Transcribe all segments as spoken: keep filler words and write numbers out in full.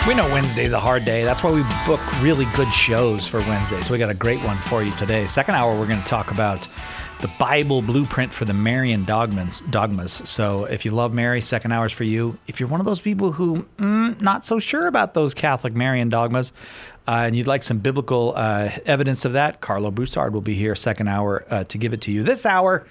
We know Wednesday's a hard day. That's why we book really good shows for Wednesday. So we got a great one for you today. Second hour, we're going to talk about the Bible blueprint for the Marian dogmas. dogmas. So if you love Mary, second hour's for you. If you're one of those people who mm, not so sure about those Catholic Marian dogmas, uh, and you'd like some biblical uh, evidence of that, Carlo Broussard will be here second hour uh, to give it to you. This hour,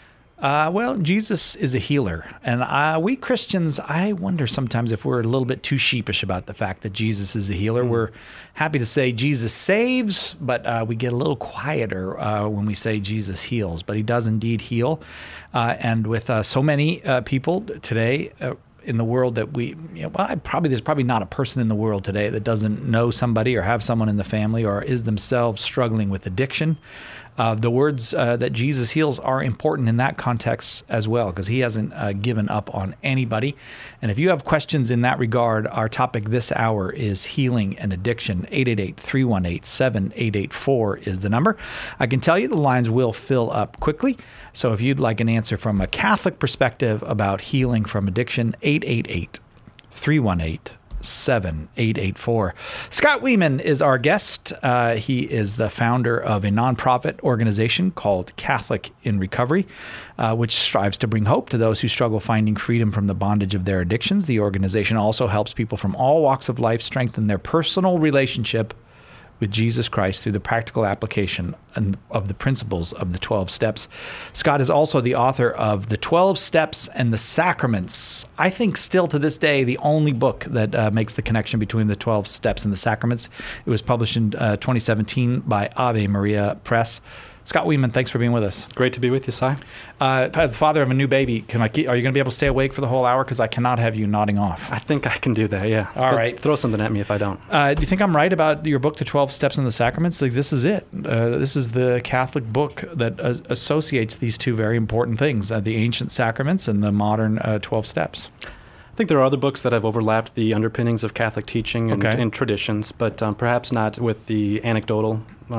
Uh, well, Jesus is a healer. And uh, we Christians, I wonder sometimes if we're a little bit too sheepish about the fact that Jesus is a healer. Mm. We're happy to say Jesus saves, but uh, we get a little quieter uh, when we say Jesus heals. But he does indeed heal. Uh, and with uh, so many uh, people today uh, in the world that we, you know, well, I probably there's probably not a person in the world today that doesn't know somebody or have someone in the family or is themselves struggling with addiction. Uh, the words uh, that Jesus heals are important in that context as well, because he hasn't uh, given up on anybody. And if you have questions in that regard, our topic this hour is healing and addiction. eight eight eight, three one eight, seven eight eight four is the number. I can tell you the lines will fill up quickly. So if you'd like an answer from a Catholic perspective about healing from addiction, eight eight eight, three one eight, seven eight eight four. Scott Wieman is our guest. Uh, he is the founder of a nonprofit organization called Catholic in Recovery, uh, which strives to bring hope to those who struggle finding freedom from the bondage of their addictions. The organization also helps people from all walks of life strengthen their personal relationship with Jesus Christ through the practical application of the principles of the twelve steps. Scott is also the author of The twelve Steps and the Sacraments. I think still to this day, the only book that uh, makes the connection between the twelve steps and the sacraments. It was published in uh, twenty seventeen by Ave Maria Press. Scott Wieman, thanks for being with us. Great to be with you, Si. Uh, as the father of a new baby, can I keep, are you going to be able to stay awake for the whole hour? Because I cannot have you nodding off. I think I can do that, yeah. All but right. Throw something at me if I don't. Uh, do you think I'm right about your book, The twelve Steps and the Sacraments? Like, this is it. Uh, this is the Catholic book that uh, associates these two very important things, uh, the ancient sacraments and the modern uh, twelve steps. I think there are other books that have overlapped the underpinnings of Catholic teaching and, okay. and traditions, but um, perhaps not with the anecdotal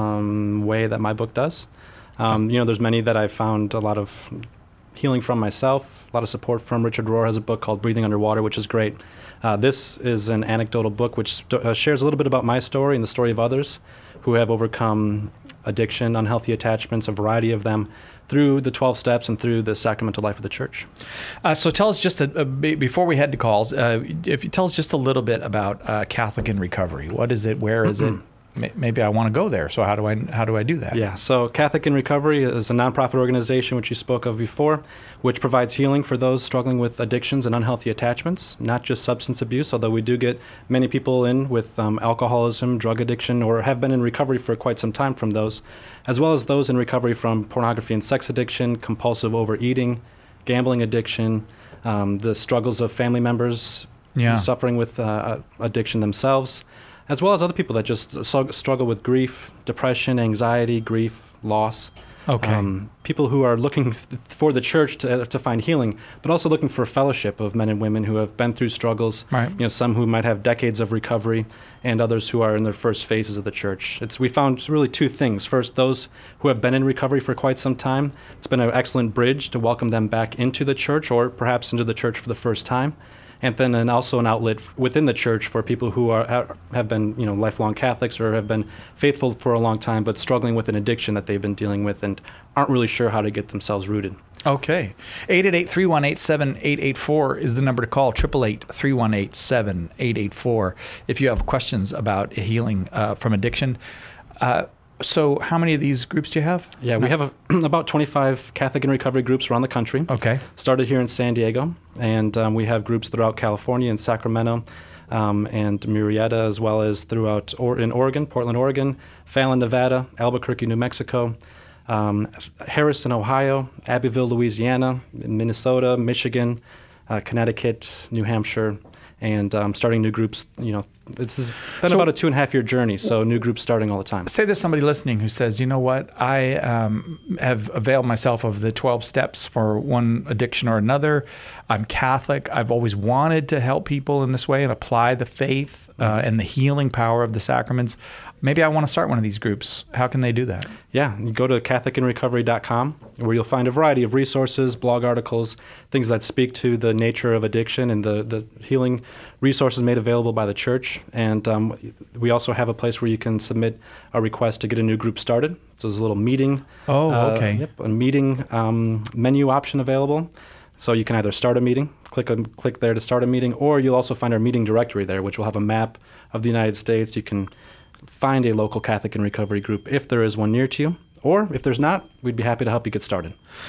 um, way that my book does. Um, you know, there's many that I've found a lot of healing from myself, a lot of support from. Richard Rohr has a book called Breathing Underwater, which is great. Uh, this is an anecdotal book which st- uh, shares a little bit about my story and the story of others who have overcome addiction, unhealthy attachments, a variety of them, through the twelve steps and through the sacramental life of the church. Uh, so tell us just, a, a, before we head to calls, uh, if you tell us just a little bit about uh, Catholic in Recovery. What is it? Where is it? Maybe I want to go there. So how do I how do I do that? Yeah. So Catholic in Recovery is a nonprofit organization which you spoke of before, which provides healing for those struggling with addictions and unhealthy attachments, not just substance abuse, although we do get many people in with um, alcoholism, drug addiction, or have been in recovery for quite some time from those, as well as those in recovery from pornography and sex addiction, compulsive overeating, gambling addiction, um, the struggles of family members yeah. suffering with uh, addiction themselves, as well as other people that just struggle with grief, depression, anxiety, grief, loss. Okay. Um, people who are looking for the church to to find healing, but also looking for a fellowship of men and women who have been through struggles. Right. You know, some who might have decades of recovery, and others who are in their first phases of the church. It's we found really two things. First, those who have been in recovery for quite some time. It's been an excellent bridge to welcome them back into the church, or perhaps into the church for the first time. And then and also an outlet within the church for people who are have been, you know, lifelong Catholics or have been faithful for a long time, but struggling with an addiction that they've been dealing with and aren't really sure how to get themselves rooted. Okay. eight eight eight, three one eight, seven eight eight four is the number to call. eight eight eight, three one eight, seven eight eight four if you have questions about healing uh, from addiction. Uh, So how many of these groups do you have? Yeah, we have a, about twenty-five Catholic in Recovery groups around the country. Okay. Started here in San Diego, and um, we have groups throughout California and Sacramento um, and Murrieta, as well as throughout or- in Oregon, Portland, Oregon, Fallon, Nevada, Albuquerque, New Mexico, um, Harrison, Ohio, Abbeville, Louisiana, Minnesota, Michigan, uh, Connecticut, New Hampshire, and um, starting new groups. You know, it's been so, about a two and a half year journey, so new groups starting all the time. Say there's somebody listening who says, you know what, I um, have availed myself of the twelve steps for one addiction or another. I'm Catholic. I've always wanted to help people in this way and apply the faith uh, and the healing power of the sacraments. maybe I want to start one of these groups. How can they do that? Yeah, you go to Catholic in Recovery dot com, where you'll find a variety of resources, blog articles, things that speak to the nature of addiction and the, the healing resources made available by the church. And um, we also have a place where you can submit a request to get a new group started. So there's a little meeting. Oh, okay. Uh, yep, a meeting um, menu option available. So you can either start a meeting, click a, click there to start a meeting, or you'll also find our meeting directory there, which will have a map of the United States. You can find a local Catholic in Recovery group if there is one near to you, or if there's not, we'd be happy to help you get started.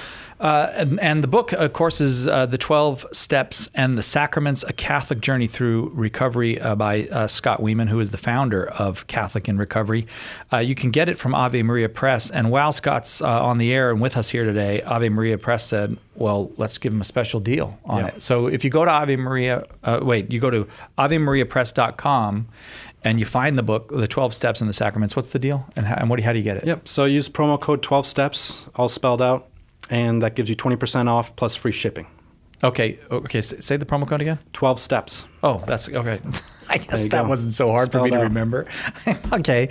Uh, and, and the book, of course, is uh, The twelve Steps and the Sacraments, A Catholic Journey Through Recovery uh, by uh, Scott Weeman, who is the founder of Catholic in Recovery. Uh, you can get it from Ave Maria Press. And while Scott's uh, on the air and with us here today, Ave Maria Press said, well, let's give him a special deal on yeah. it. So if you go to Ave Maria, uh, wait, you go to ave maria press dot com and you find the book, The twelve Steps and the Sacraments, what's the deal? And how, and what, how do you get it? Yep. So use promo code twelve steps, all spelled out. And that gives you twenty percent off plus free shipping. Okay. Okay. Say the promo code again. twelve steps. Oh, that's okay. I guess that go. wasn't so hard Spelled for me to out. remember. Okay.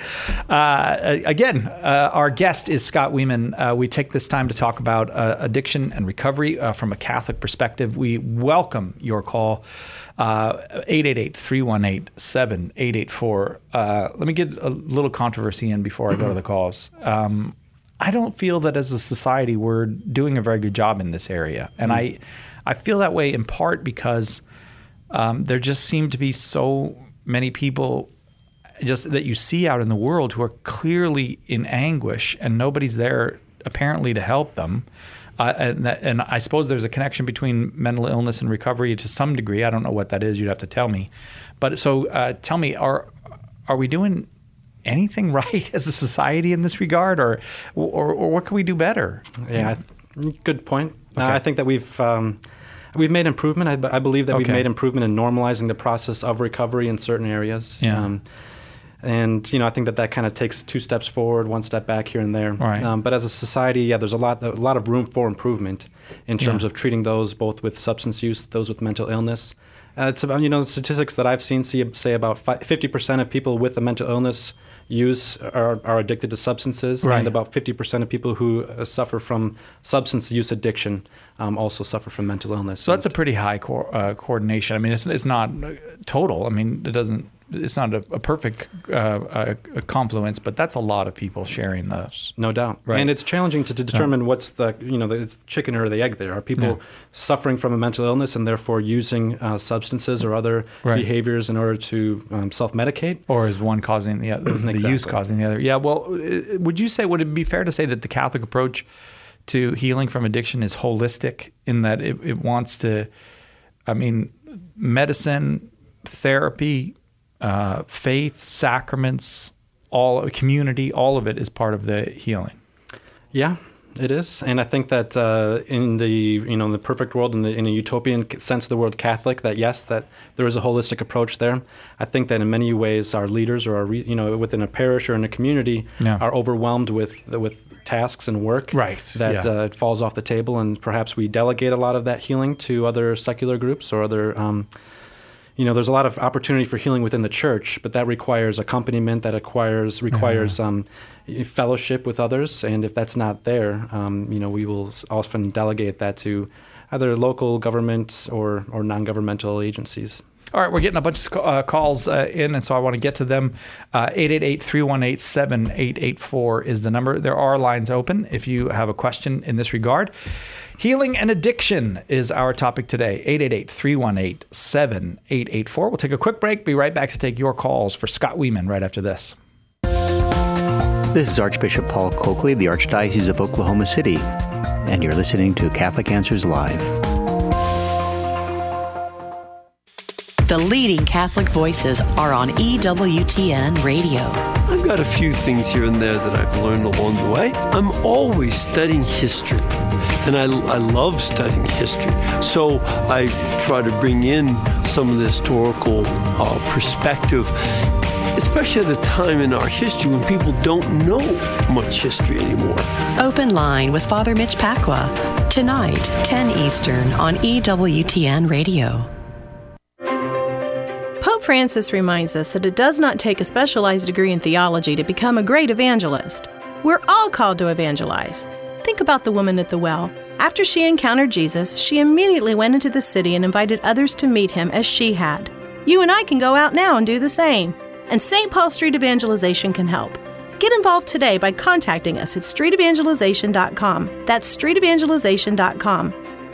Uh, again, uh, our guest is Scott Weeman. Uh, we take this time to talk about uh, addiction and recovery uh, from a Catholic perspective. We welcome your call. Uh, eight eight eight, three one eight, seven eight eight four. Uh, let me get a little controversy in before I go to the calls. Um, I don't feel that as a society we're doing a very good job in this area. And mm. I I feel that way in part because um, there just seem to be so many people just that you see out in the world who are clearly in anguish and nobody's there apparently to help them. Uh, and, that, and I suppose there's a connection between mental illness and recovery to some degree. I don't know what that is. You'd have to tell me. But so uh, tell me, are are we doing anything right as a society in this regard, or or, or what can we do better? Yeah, I th- good point. Okay. Uh, I think that we've um, we've made improvement. I, b- I believe that okay. we've made improvement in normalizing the process of recovery in certain areas. Yeah. Um, and you know, I think that that kind of takes two steps forward, one step back here and there. Right. Um, but as a society, yeah, there's a lot a lot of room for improvement in terms yeah. of treating those both with substance use, those with mental illness. Uh, it's about, you know, statistics that I've seen see, say about fifty percent of people with a mental illness use are, are addicted to substances, right. and about fifty percent of people who uh, suffer from substance use addiction um, also suffer from mental illness. So that's a pretty high co- uh, coordination. I mean, it's it's not total. I mean, it doesn't. It's not a, a perfect uh, a, a confluence, but that's a lot of people sharing those. No doubt. Right. And it's challenging to, to determine yeah. what's the, you know, the it's chicken or the egg there. Are people yeah. suffering from a mental illness and therefore using uh, substances or other right. behaviors in order to um, self-medicate? Or is one causing the other, exactly. the use causing the other? Yeah, well, would you say, would it be fair to say that the Catholic approach to healing from addiction is holistic in that it, it wants to, I mean, medicine, therapy, Uh, faith, sacraments, all community, all of it is part of the healing. Yeah, it is, and I think that uh, in the you know in the perfect world, in the in a utopian sense of the word Catholic, that yes, that there is a holistic approach there. I think that in many ways our leaders or our re, you know within a parish or in a community yeah. are overwhelmed with with tasks and work right. that yeah. uh, falls off the table, and perhaps we delegate a lot of that healing to other secular groups or other. Um, You know, there's a lot of opportunity for healing within the church, but that requires accompaniment, that requires requires uh-huh. um, fellowship with others, and if that's not there, um, you know, we will often delegate that to either local government or, or non-governmental agencies. All right, we're getting a bunch of uh, calls uh, in, and so I want to get to them. Uh, eight eight eight, three one eight, seven eight eight four is the number. There are lines open if you have a question in this regard. Healing and addiction is our topic today. eight eight eight, three one eight, seven eight eight four. We'll take a quick break. Be right back to take your calls for Scott Weeman right after this. This is Archbishop Paul Coakley of the Archdiocese of Oklahoma City, and you're listening to Catholic Answers Live. The leading Catholic voices are on E W T N Radio. I've got a few things here and there that I've learned along the way. I'm always studying history, and I, I love studying history. So I try to bring in some of the historical uh, perspective, especially at a time in our history when people don't know much history anymore. Open Line with Father Mitch Pacwa, tonight, ten Eastern on E W T N Radio. Pope Francis reminds us that it does not take a specialized degree in theology to become a great evangelist. We're all called to evangelize. Think about the woman at the well. After she encountered Jesus, she immediately went into the city and invited others to meet him as she had. You and I can go out now and do the same. And Saint Paul Street Evangelization can help. Get involved today by contacting us at street evangelization dot com. That's street evangelization dot com.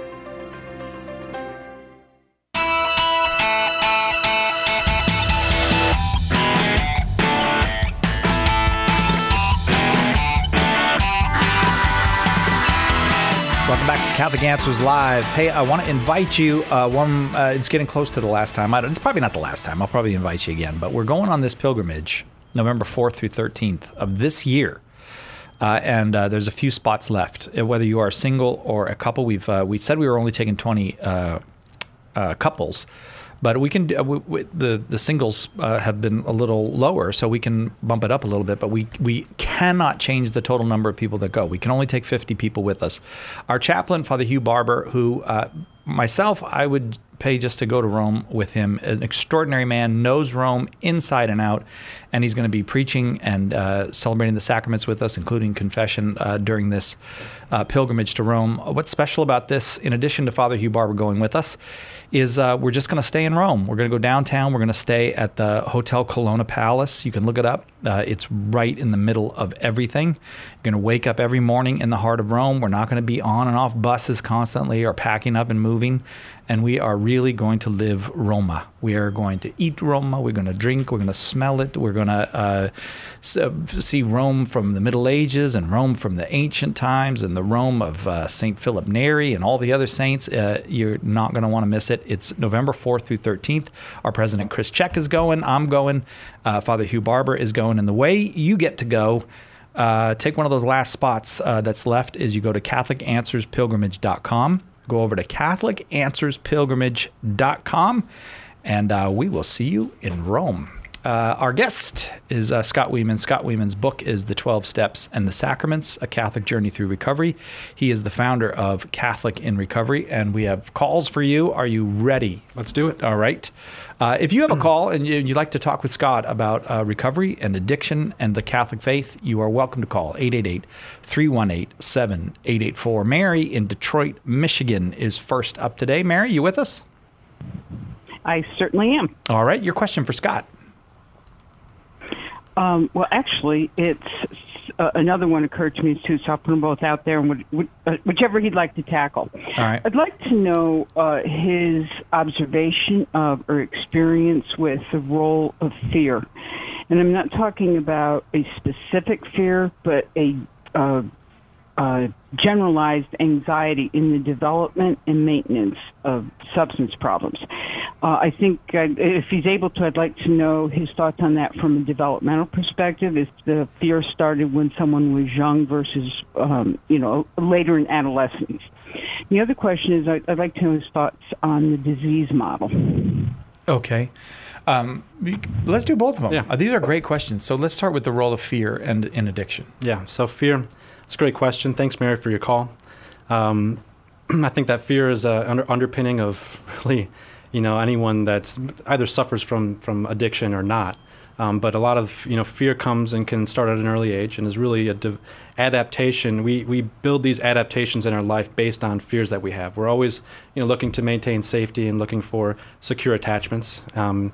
Welcome back to Catholic Answers Live. Hey, I want to invite you. Uh, one, uh, it's getting close to the last time. I don't, it's probably not the last time. I'll probably invite you again. But we're going on this pilgrimage, November fourth through thirteenth of this year, uh, and uh, there's a few spots left. Whether you are single or a couple, we've uh, we said we were only taking twenty uh, uh, couples. But we can uh, we, we, the the singles uh, have been a little lower, so we can bump it up a little bit. But we we cannot change the total number of people that go. We can only take fifty people with us. Our chaplain, Father Hugh Barber, who uh, myself I would pay just to go to Rome with him. An extraordinary man, knows Rome inside and out, and he's going to be preaching and uh, celebrating the sacraments with us, including confession uh, during this uh, pilgrimage to Rome. What's special about this, in addition to Father Hugh Barber going with us, is uh, we're just going to stay in Rome. We're going to go downtown. We're going to stay at the Hotel Colonna Palace. You can look it up. Uh, it's right in the middle of everything. You're going to wake up every morning in the heart of Rome. We're not going to be on and off buses constantly or packing up and moving. And we are really going to live Roma. We are going to eat Roma. We're going to drink. We're going to smell it. We're going to uh, see Rome from the Middle Ages and Rome from the ancient times and the Rome of uh, Saint Philip Neri and all the other saints. Uh, you're not going to want to miss it. It's November fourth through thirteenth. Our President Chris Check is going. I'm going. Uh, Father Hugh Barber is going. And the way you get to go, uh, take one of those last spots uh, that's left, is you go to catholic answers pilgrimage dot com. Go over to catholic answers pilgrimage dot com, and uh, we will see you in Rome. Uh, our guest is uh, Scott Weeman. Scott Weeman's book is The twelve Steps and the Sacraments, A Catholic Journey Through Recovery. He is the founder of Catholic in Recovery, and we have calls for you. Are you ready? Let's do it. All right. Uh, if you have a call and you, you'd like to talk with Scott about uh, recovery and addiction and the Catholic faith, you are welcome to call eight eight eight, three one eight, seven eight eight four. Mary in Detroit, Michigan is first up today. Mary, you with us? I certainly am. All right. Your question for Scott. Um, well, actually, it's uh, another one occurred to me too, so I'll put them both out there, and would, would, uh, whichever he'd like to tackle. All right. I'd like to know uh, his observation of or experience with the role of fear, and I'm not talking about a specific fear, but a uh, uh, generalized anxiety in the development and maintenance of substance problems. Uh, I think uh, if he's able to, I'd like to know his thoughts on that from a developmental perspective. If the fear started when someone was young versus, um, you know, later in adolescence. The other question is I'd, I'd like to know his thoughts on the disease model. Okay. Um, let's do both of them. Yeah. Uh, these are great questions. So let's start with the role of fear and in addiction. Yeah, so fear, it's a great question. Thanks, Mary, for your call. Um, I think that fear is an under, underpinning of really, you know, anyone that's either suffers from, from addiction or not. Um, but a lot of, you know, fear comes and can start at an early age and is really a de- adaptation. We we build these adaptations in our life based on fears that we have. We're always, you know, looking to maintain safety and looking for secure attachments. Um,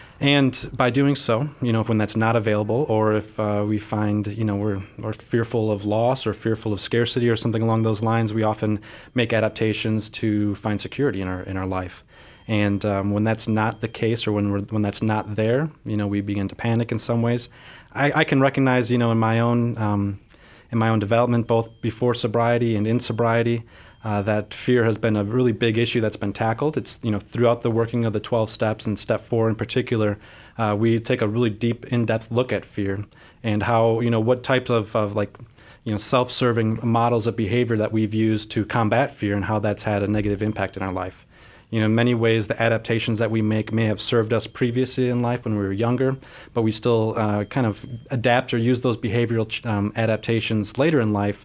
and by doing so, you know, when that's not available, or if uh, we find, you know, we're, we're fearful of loss or fearful of scarcity or something along those lines, we often make adaptations to find security in our in our life. And um, when that's not the case, or when we're, when that's not there, you know, we begin to panic in some ways. I, I can recognize, you know, in my own um, in my own development, both before sobriety and in sobriety, uh, that fear has been a really big issue that's been tackled. It's, you know, throughout the working of the twelve steps, and step four in particular, uh, we take a really deep, in-depth look at fear and how, you know, what types of, of like, you know, self-serving models of behavior that we've used to combat fear and how that's had a negative impact in our life. You know, in many ways, the adaptations that we make may have served us previously in life when we were younger, but we still uh, kind of adapt or use those behavioral um, adaptations later in life.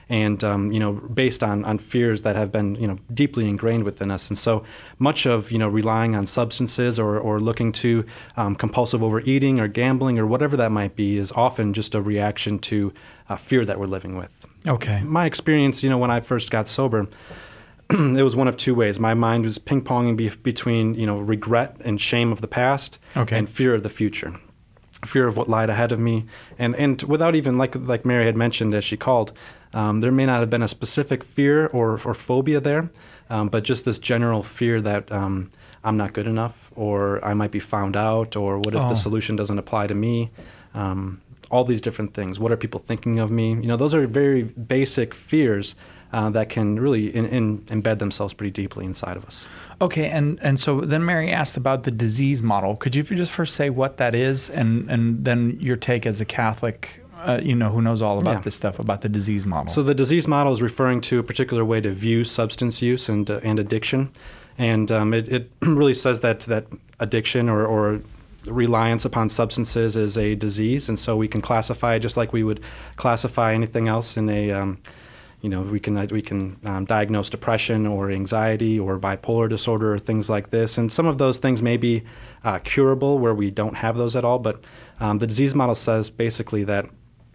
and um, you know, based on, on fears that have been, you know, deeply ingrained within us. And so much of, you know, relying on substances or, or looking to um, compulsive overeating or gambling or whatever that might be is often just a reaction to uh, fear that we're living with. Okay. My experience, you know, when I first got sober, it was one of two ways. My mind was ping-ponging be- between, you know, regret and shame of the past okay. and fear of the future. Fear of what lied ahead of me, and and without even, like like Mary had mentioned as she called, um, there may not have been a specific fear or, or phobia there, um, but just this general fear that um, I'm not good enough, or I might be found out, or what if oh. the solution doesn't apply to me, um, all these different things. What are people thinking of me? You know, those are very basic fears uh, that can really in, in, embed themselves pretty deeply inside of us. Okay, and, and so then Mary asked about the disease model. Could you just first say what that is, and, and then your take as a Catholic, uh, you know, who knows all about yeah. this stuff, about the disease model? So the disease model is referring to a particular way to view substance use and uh, and addiction, and um, it, it really says that that addiction or, or reliance upon substances is a disease, and so we can classify it just like we would classify anything else in a um, You know, we can we can um, diagnose depression or anxiety or bipolar disorder or things like this. And some of those things may be uh, curable where we don't have those at all. But um, the disease model says basically that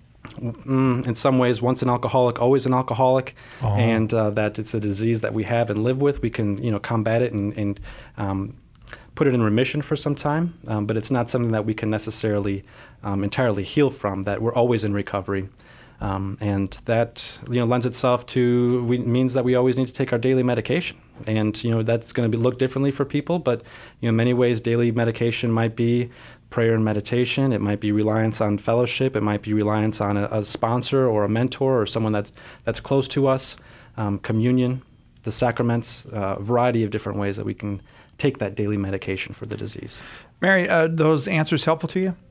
mm, in some ways, once an alcoholic, always an alcoholic, oh. and uh, that it's a disease that we have and live with. We can, you know, combat it and, and um, put it in remission for some time. Um, but it's not something that we can necessarily um, entirely heal from, that we're always in recovery. Um, and that, you know, lends itself to, we, means that we always need to take our daily medication. And, you know, that's going to be look differently for people, but, you know, in many ways, daily medication might be prayer and meditation. It might be reliance on fellowship. It might be reliance on a, a sponsor or a mentor or someone that's, that's close to us, um, communion, the sacraments, uh, a variety of different ways that we can take that daily medication for the disease. Mary, uh, those answers helpful to you?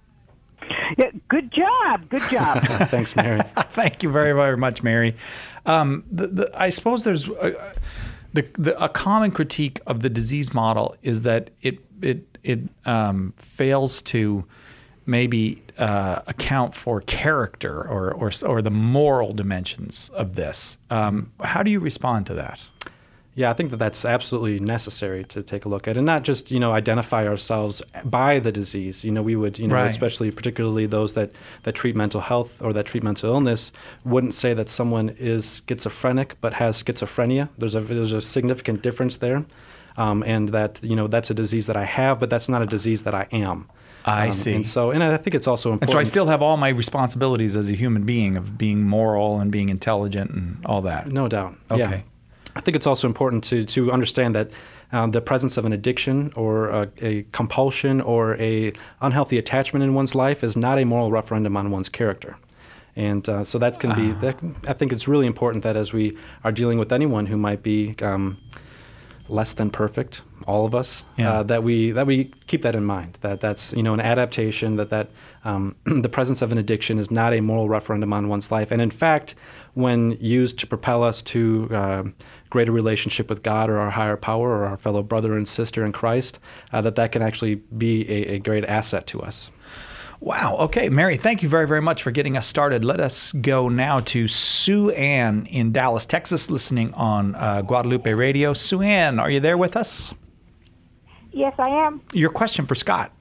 Yeah, good job. Good job. Thanks, Mary. Thank you very, very much, Mary. Um, the, the, I suppose there's a, the, the, a common critique of the disease model is that it it it um, fails to maybe uh, account for character or, or or the moral dimensions of this. Um, how do you respond to that? Yeah, I think that that's absolutely necessary to take a look at, and not just, you know, identify ourselves by the disease. You know, we would, you know, right. especially particularly those that, that treat mental health or that treat mental illness, wouldn't say that someone is schizophrenic but has schizophrenia. There's a there's a significant difference there, um, and that, you know, that's a disease that I have, but that's not a disease that I am. I um, see. And so, and I think it's also important. And so I still have all my responsibilities as a human being of being moral and being intelligent and all that. No doubt. Okay. Yeah. I think it's also important to, to understand that um, the presence of an addiction or a, a compulsion or a unhealthy attachment in one's life is not a moral referendum on one's character. And uh, so that can be, that, I think it's really important that as we are dealing with anyone who might be um, less than perfect, all of us, yeah. uh, that we that we keep that in mind, that that's, you know, an adaptation, that, that um, the presence of an addiction is not a moral referendum on one's life. And in fact, when used to propel us to uh, greater relationship with God or our higher power or our fellow brother and sister in Christ, uh, that that can actually be a, a great asset to us. Wow. Okay, Mary, thank you very, very much for getting us started. Let us go now to Sue Ann in Dallas, Texas, listening on uh, Guadalupe Radio. Sue Ann, are you there with us? Yes, I am. Your question for Scott.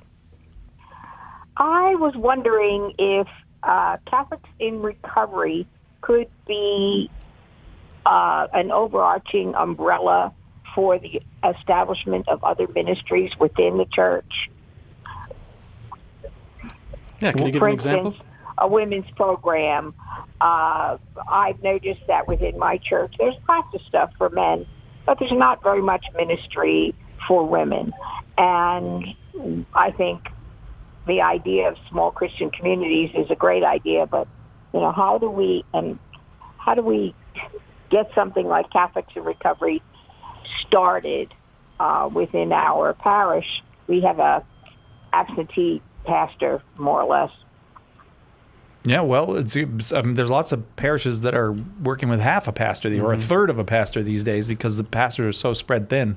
I was wondering if uh, Catholics in recovery could be uh, an overarching umbrella for the establishment of other ministries within the church. Yeah, can you give For an example? instance, a women's program. Uh, I've noticed that within my church, there's lots of stuff for men, but there's not very much ministry for women. And I think the idea of small Christian communities is a great idea, but, you know, how do we, and how do we get something like Catholics in Recovery started uh, within our parish? We have a absentee pastor, more or less. Yeah, well, it's, I mean, there's lots of parishes that are working with half a pastor mm-hmm. or a third of a pastor these days because the pastors are so spread thin.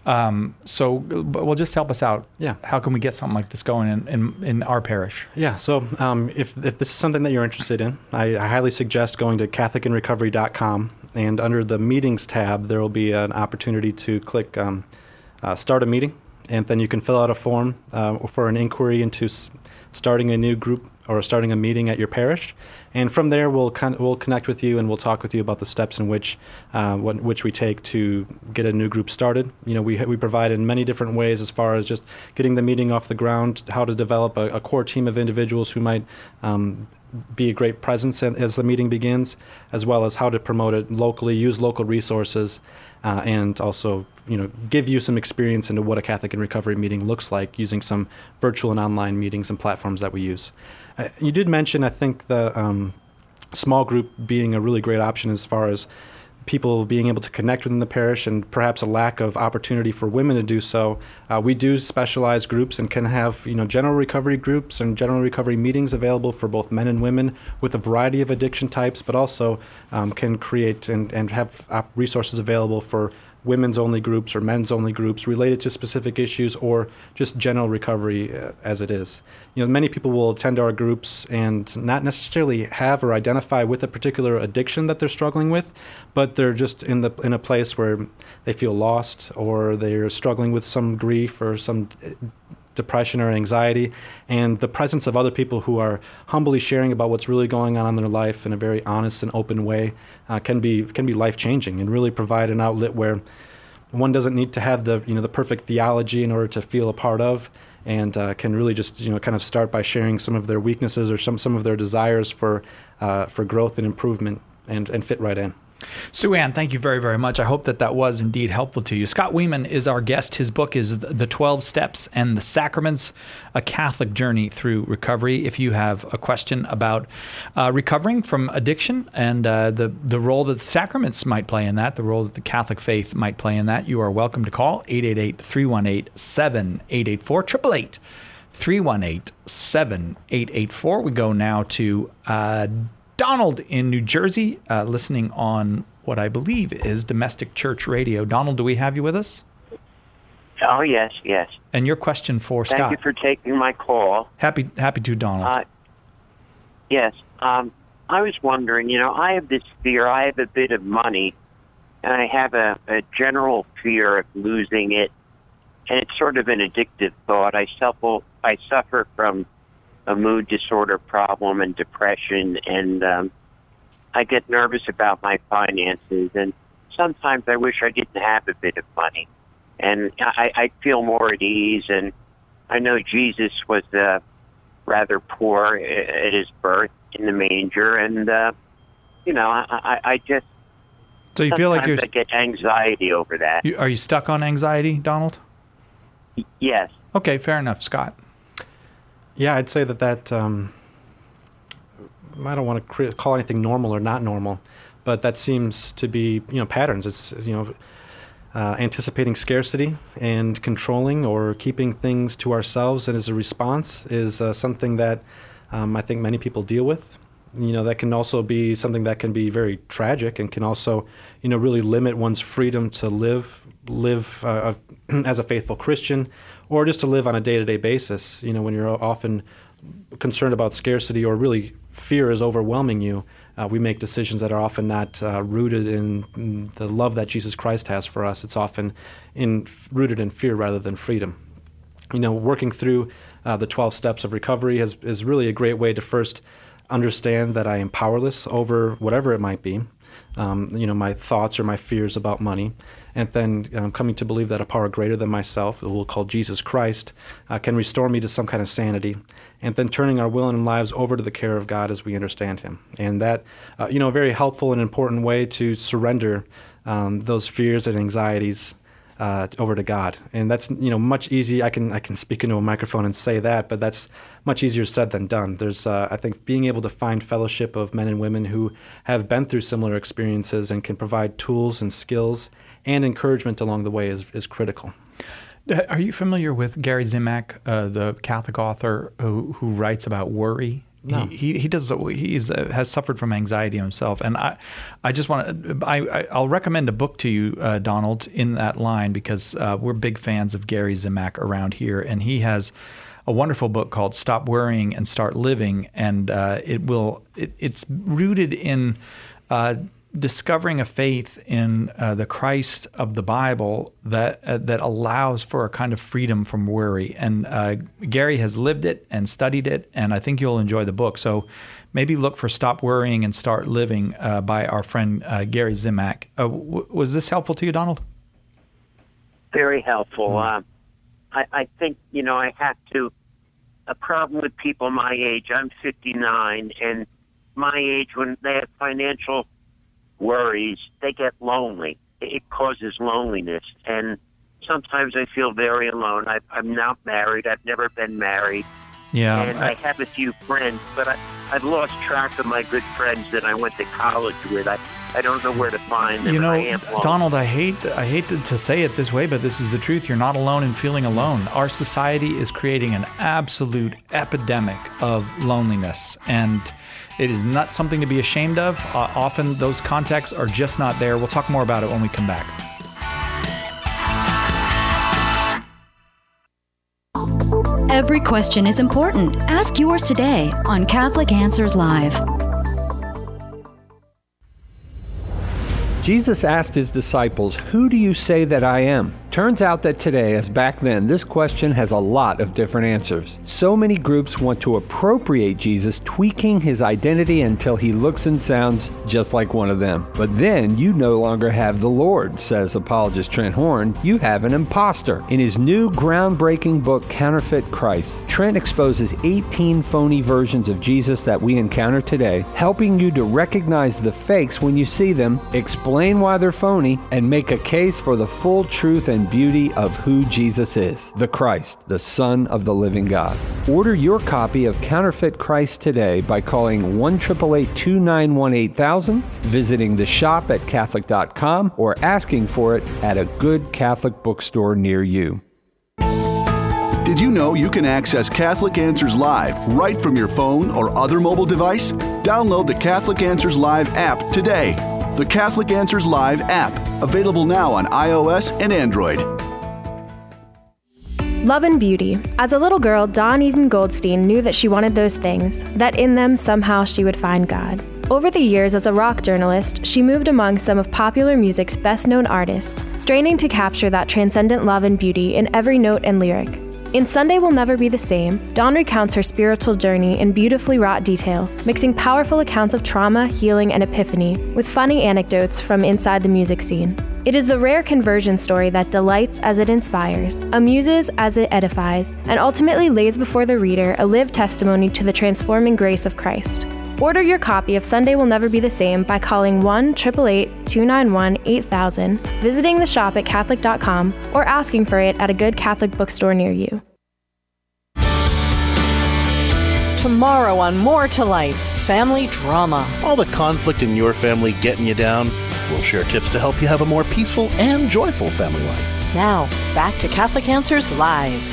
Um, so, well, just help us out. Yeah. How can we get something like this going in, in, in our parish? Yeah. So, um, if if this is something that you're interested in, I, I highly suggest going to Catholic in Recovery dot com, and under the meetings tab, there will be an opportunity to click um, uh, start a meeting, and then you can fill out a form uh, for an inquiry into s- starting a new group or starting a meeting at your parish. And from there, we'll con- we'll connect with you and we'll talk with you about the steps in which uh, what, which we take to get a new group started. You know, we we provide in many different ways as far as just getting the meeting off the ground, how to develop a, a core team of individuals who might um, be a great presence as the meeting begins, as well as how to promote it locally, use local resources, uh, and also, you know, give you some experience into what a Catholic in Recovery meeting looks like using some virtual and online meetings and platforms that we use. Uh, you did mention, I think, the um, small group being a really great option as far as people being able to connect within the parish and perhaps a lack of opportunity for women to do so. Uh, we do specialize groups and can have, you know, general recovery groups and general recovery meetings available for both men and women with a variety of addiction types, but also um, can create and, and have op- resources available for women's only groups or men's only groups related to specific issues or just general recovery uh, as it is. You know, many people will attend our groups and not necessarily have or identify with a particular addiction that they're struggling with, but they're just in the in a place where they feel lost or they're struggling with some grief or some depression or anxiety, and the presence of other people who are humbly sharing about what's really going on in their life in a very honest and open way uh, can be can be life-changing and really provide an outlet where one doesn't need to have the you know the perfect theology in order to feel a part of, and uh, can really just you know kind of start by sharing some of their weaknesses or some some of their desires for uh, for growth and improvement and and fit right in. Sue Ann, thank you very, very much. I hope that that was indeed helpful to you. Scott Weeman is our guest. His book is The twelve Steps and the Sacraments, A Catholic Journey Through Recovery. If you have a question about uh, recovering from addiction and uh, the, the role that the sacraments might play in that, the role that the Catholic faith might play in that, you are welcome to call eight eight eight, three one eight, seven eight eight four, eight eight eight, three one eight, seven eight eight four. We go now to uh, Donald in New Jersey, uh, listening on what I believe is Domestic Church Radio. Donald, do we have you with us? Oh, yes, yes. And your question for Thank Scott. Thank you for taking my call. Happy happy to, Donald. Uh, yes. Um, I was wondering, you know, I have this fear. I have a bit of money, and I have a, a general fear of losing it, and it's sort of an addictive thought. I suffer, I suffer from a mood disorder problem and depression, and um, I get nervous about my finances, and sometimes I wish I didn't have a bit of money, and I, I feel more at ease, and I know Jesus was uh, rather poor at his birth in the manger, and, uh, you know, I, I, I just, so you feel like you're, I get anxiety over that. You, are you stuck on anxiety, Donald? Yes. Okay, fair enough. Scott? Yeah, I'd say that that, um, I don't want to call anything normal or not normal, but that seems to be, you know, patterns. It's, you know, uh, anticipating scarcity and controlling or keeping things to ourselves and as a response is uh, something that um, I think many people deal with. You know, that can also be something that can be very tragic and can also, you know, really limit one's freedom to live, live uh, as a faithful Christian, or just to live on a day-to-day basis. You know, when you're often concerned about scarcity or really fear is overwhelming you, uh, we make decisions that are often not uh, rooted in the love that Jesus Christ has for us. It's often in rooted in fear rather than freedom. You know, working through uh, the twelve steps of recovery has, is really a great way to first understand that I am powerless over whatever it might be, um, you know, my thoughts or my fears about money, and then um, coming to believe that a power greater than myself, who we'll call Jesus Christ, uh, can restore me to some kind of sanity, and then turning our will and lives over to the care of God as we understand Him. And that, uh, you know, a very helpful and important way to surrender um, those fears and anxieties Uh, over to God. And that's, you know, much easier. I can I can speak into a microphone and say that, but that's much easier said than done. There's, uh, I think, being able to find fellowship of men and women who have been through similar experiences and can provide tools and skills and encouragement along the way is, is critical. Are you familiar with Gary Zimak, uh, the Catholic author who, who writes about worry No. He, he he does he's uh, has suffered from anxiety himself, and I I just want to I, I I'll recommend a book to you, uh, Donald, in that line, because uh, we're big fans of Gary Zimak around here, and he has a wonderful book called Stop Worrying and Start Living, and uh, it will it, it's rooted in uh, discovering a faith in uh, the Christ of the Bible that uh, that allows for a kind of freedom from worry. And uh, Gary has lived it and studied it, and I think you'll enjoy the book. So maybe look for Stop Worrying and Start Living uh, by our friend uh, Gary Zimak. Uh, w- was this helpful to you, Donald? Very helpful. Mm. Uh, I, I think, you know, I have to, a problem with people my age, I'm fifty-nine, and my age, when they have financial worries, they get lonely. It causes loneliness, and sometimes I feel very alone. I, I'm not married. I've never been married. Yeah, and I, I have a few friends, but I, I've lost track of my good friends that I went to college with. I, I don't know where to find them. You know, I am Donald, I hate I hate to, to say it this way, but this is the truth. You're not alone in feeling alone. Our society is creating an absolute epidemic of loneliness, and it is not something to be ashamed of. Uh, often those contexts are just not there. We'll talk more about it when we come back. Every question is important. Ask yours today on Catholic Answers Live. Jesus asked his disciples, "Who do you say that I am?" Turns out that today, as back then, this question has a lot of different answers. So many groups want to appropriate Jesus, tweaking his identity until he looks and sounds just like one of them. But then you no longer have the Lord, says apologist Trent Horn. You have an imposter. In his new groundbreaking book, Counterfeit Christ, Trent exposes eighteen phony versions of Jesus that we encounter today, helping you to recognize the fakes when you see them, explain why they're phony, and make a case for the full truth and beauty of who Jesus is, the Christ, the Son of the living God. Order your copy of Counterfeit Christ today by calling one eight eight eight, two nine one, eight thousand, visiting the shop at Catholic dot com, or asking for it at a good Catholic bookstore near you. Did you know you can access Catholic Answers Live right from your phone or other mobile device? Download the Catholic Answers Live app today. The Catholic Answers Live app, available now on iOS and Android. Love and beauty. As a little girl, Dawn Eden Goldstein knew that she wanted those things, that in them somehow she would find God. Over the years as a rock journalist, she moved among some of popular music's best-known artists, straining to capture that transcendent love and beauty in every note and lyric. In Sunday Will Never Be the Same, Dawn recounts her spiritual journey in beautifully wrought detail, mixing powerful accounts of trauma, healing, and epiphany with funny anecdotes from inside the music scene. It is the rare conversion story that delights as it inspires, amuses as it edifies, and ultimately lays before the reader a lived testimony to the transforming grace of Christ. Order your copy of Sunday Will Never Be the Same by calling one eight eight eight, two nine one, eight thousand, visiting the shop at Catholic dot com, or asking for it at a good Catholic bookstore near you. Tomorrow on More to Life, family drama. All the conflict in your family getting you down? We'll share tips to help you have a more peaceful and joyful family life. Now, back to Catholic Answers Live.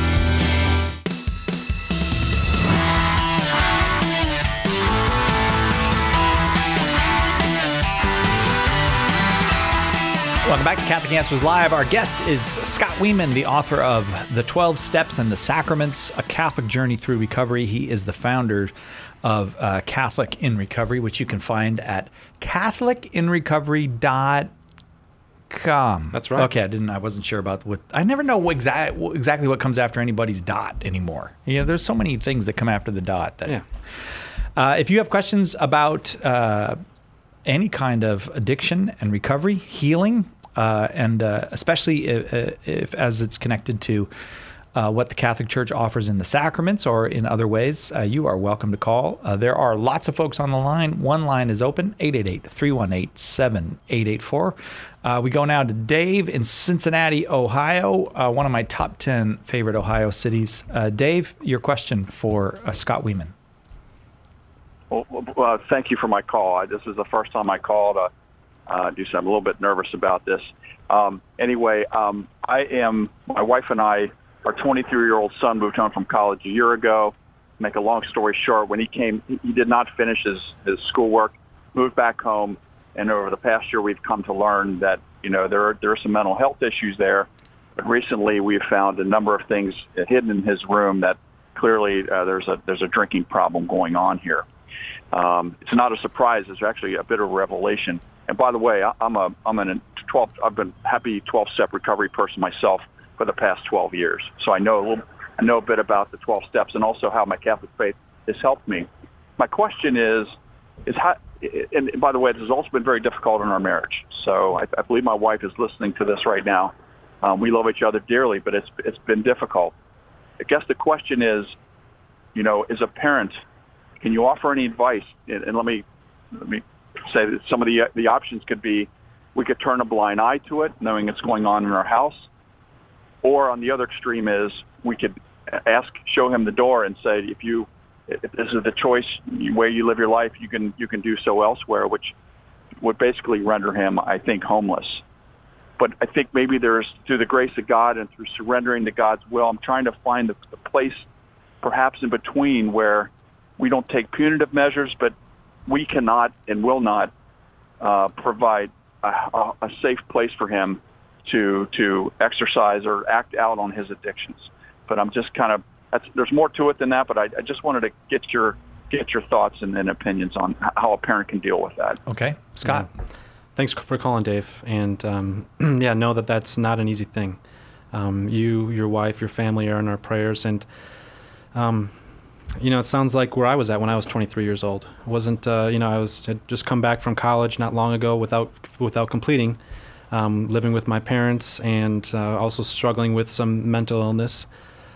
Welcome back to Catholic Answers Live. Our guest is Scott Wieman, the author of The twelve Steps and the Sacraments, A Catholic Journey Through Recovery. He is the founder of uh, Catholic in Recovery, which you can find at Catholic in Recovery dot com. That's right. Okay, I didn't. I wasn't sure about what. I never know what exact, exactly what comes after anybody's dot anymore. You know, there's so many things that come after the dot. That, yeah. Uh, if you have questions about uh, any kind of addiction and recovery, healing, Uh, and uh, especially if, if as it's connected to uh, what the Catholic Church offers in the sacraments or in other ways, uh, you are welcome to call. Uh, there are lots of folks on the line. One line is open, eight eight eight, three one eight, seven eight eight four. Uh, we go now to Dave in Cincinnati, Ohio, uh, one of my top ten favorite Ohio cities. Uh, Dave, your question for uh, Scott Wieman. Well, uh, thank you for my call. I, this is the first time I called. Uh, Uh, do so I'm a little bit nervous about this. Um, anyway, um, I am. My wife and I, our twenty-three-year-old son moved home from college a year ago. make a long story short, when he came, he did not finish his, his schoolwork, moved back home, and over the past year, we've come to learn that, you know, there are, there are some mental health issues there. But recently, we've found a number of things hidden in his room that clearly uh, there's a there's a drinking problem going on here. Um, it's not a surprise. It's actually a bit of a revelation. And by the way, I, I'm a I'm an twelve. I've been happy twelve-step recovery person myself for the past twelve years. So I know a little. I know a bit about the twelve steps and also how my Catholic faith has helped me. My question is, is how. And by the way, this has also been very difficult in our marriage. So I, I believe my wife is listening to this right now. Um, we love each other dearly, but it's it's been difficult. I guess the question is, you know, as a parent, can you offer any advice? And, and let me let me say that some of the the options could be, we could turn a blind eye to it, knowing it's going on in our house, or on the other extreme is we could ask, show him the door, and say, if you if this is the choice way you live your life, you can you can do so elsewhere, which would basically render him, I think, homeless. But I think maybe there's, through the grace of God and through surrendering to God's will, I'm trying to find the, the place perhaps in between where we don't take punitive measures, but we cannot and will not uh, provide a, a, a safe place for him to to exercise or act out on his addictions. But I'm just kind of, that's, there's more to it than that, but I, I just wanted to get your get your thoughts and, and opinions on how a parent can deal with that. Okay. Scott. Yeah. Thanks for calling, Dave. And um, yeah, know that that's not an easy thing. Um, you, your wife, your family are in our prayers. And, um, you know, it sounds like where I was at when I was twenty-three years old. It wasn't, uh, you know, I was had just come back from college not long ago without without completing, um, living with my parents and uh, also struggling with some mental illness.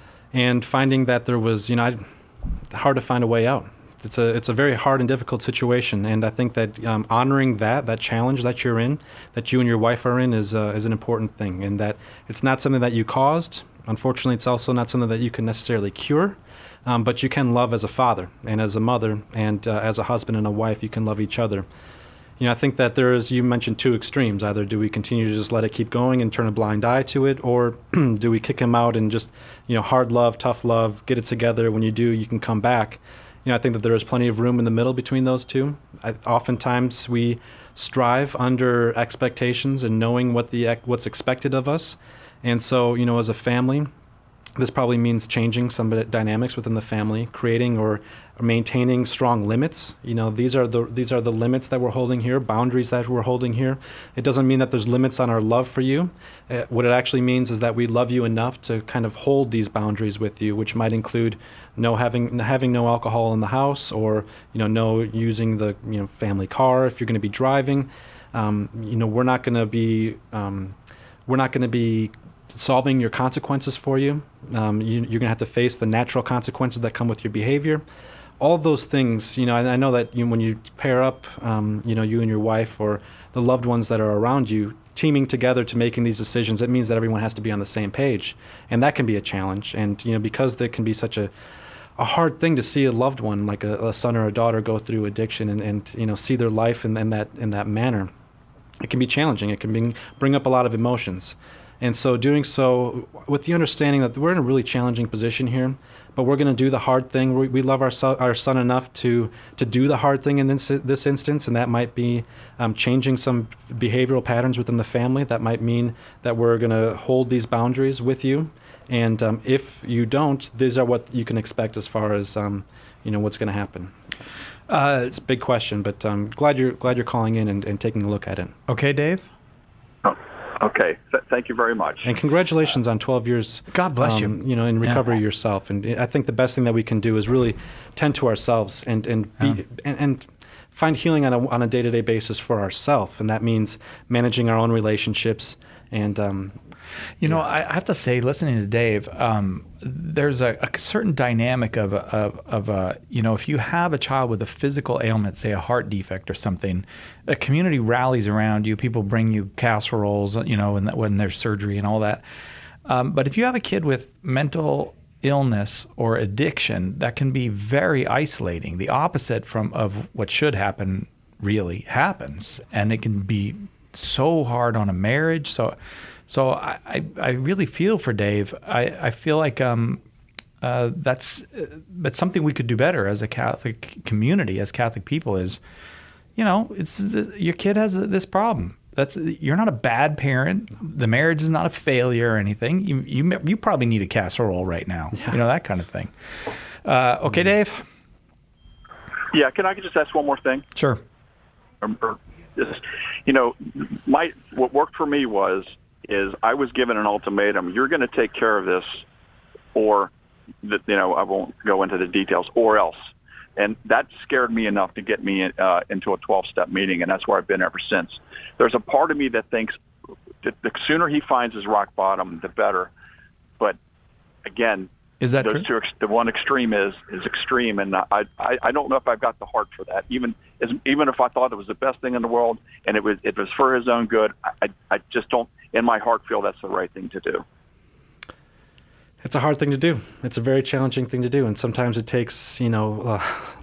And finding that there was, you know, I'd, hard to find a way out. It's a it's a very hard and difficult situation, and I think that um, honoring that that challenge that you're in, that you and your wife are in, is uh, is an important thing, and that it's not something that you caused. Unfortunately, it's also not something that you can necessarily cure, um, but you can love as a father and as a mother and uh, as a husband and a wife. You can love each other. You know, I think that there is, you mentioned two extremes. Either do we continue to just let it keep going and turn a blind eye to it, or do we kick him out and just, you know, hard love, tough love, get it together. When you do, you can come back. You know, I think that there is plenty of room in the middle between those two. I, oftentimes we strive under expectations and knowing what the what's expected of us. And so, you know, as a family, this probably means changing some of the dynamics within the family, creating or maintaining strong limits. You know, these are the these are the limits that we're holding here, boundaries that we're holding here. It doesn't mean that there's limits on our love for you. Uh, what it actually means is that we love you enough to kind of hold these boundaries with you, which might include no having having no alcohol in the house, or you know, no using the you know family car if you're going to be driving. Um, you know, we're not going to be um, we're not going to be solving your consequences for you. Um, you you're going to have to face the natural consequences that come with your behavior. All those things, you know, I, I know that you, when you pair up, um, you know, you and your wife or the loved ones that are around you, teaming together to making these decisions, it means that everyone has to be on the same page. And that can be a challenge. And, you know, because there can be such a, a hard thing to see a loved one, like a, a son or a daughter, go through addiction and, and you know, see their life in, in that in that manner, it can be challenging. It can bring, bring up a lot of emotions. And so doing so with the understanding that we're in a really challenging position here, but we're going to do the hard thing. We, we love our, so, our son enough to to do the hard thing in this, this instance, and that might be um, changing some behavioral patterns within the family. That might mean that we're going to hold these boundaries with you. And um, if you don't, these are what you can expect as far as um, you know what's going to happen. Uh, it's a big question, but I'm um, glad you're glad you're calling in and, and taking a look at it. Okay, Dave? Oh, okay. Th- thank you very much. And congratulations on twelve years. God bless um, you. You know, in recovery yeah. yourself. And I think the best thing that we can do is really tend to ourselves and and be yeah. and, and find healing on a on a day-to-day basis for ourselves. And that means managing our own relationships and. Um, You know, I have to say, listening to Dave, um, there's a, a certain dynamic of, of, of uh, you know, if you have a child with a physical ailment, say a heart defect or something, a community rallies around you. People bring you casseroles, you know, when, when there's surgery and all that. Um, but if you have a kid with mental illness or addiction, that can be very isolating. The opposite from of what should happen really happens, and it can be so hard on a marriage. So. So I, I, I really feel for Dave. I, I feel like um, uh, that's uh, that's something we could do better as a Catholic community, as Catholic people. Is, you know, it's the, your kid has this problem. That's you're not a bad parent. The marriage is not a failure or anything. You you you probably need a casserole right now. Yeah. You know, that kind of thing. Uh, okay, Dave. Yeah, can I just ask one more thing? Sure. Or, or just, you know, my what worked for me was is I was given an ultimatum. You're going to take care of this, or you know, I won't go into the details, or else. And that scared me enough to get me uh, into a twelve-step meeting, and that's where I've been ever since. There's a part of me that thinks that the sooner he finds his rock bottom, the better. But again, is that those true? Two, the one extreme is is extreme, and I, I I don't know if I've got the heart for that. Even as, even if I thought it was the best thing in the world and it was it was for his own good, I I just don't in my heart feel that's the right thing to do. It's a hard thing to do. It's a very challenging thing to do, and sometimes it takes, you know, uh,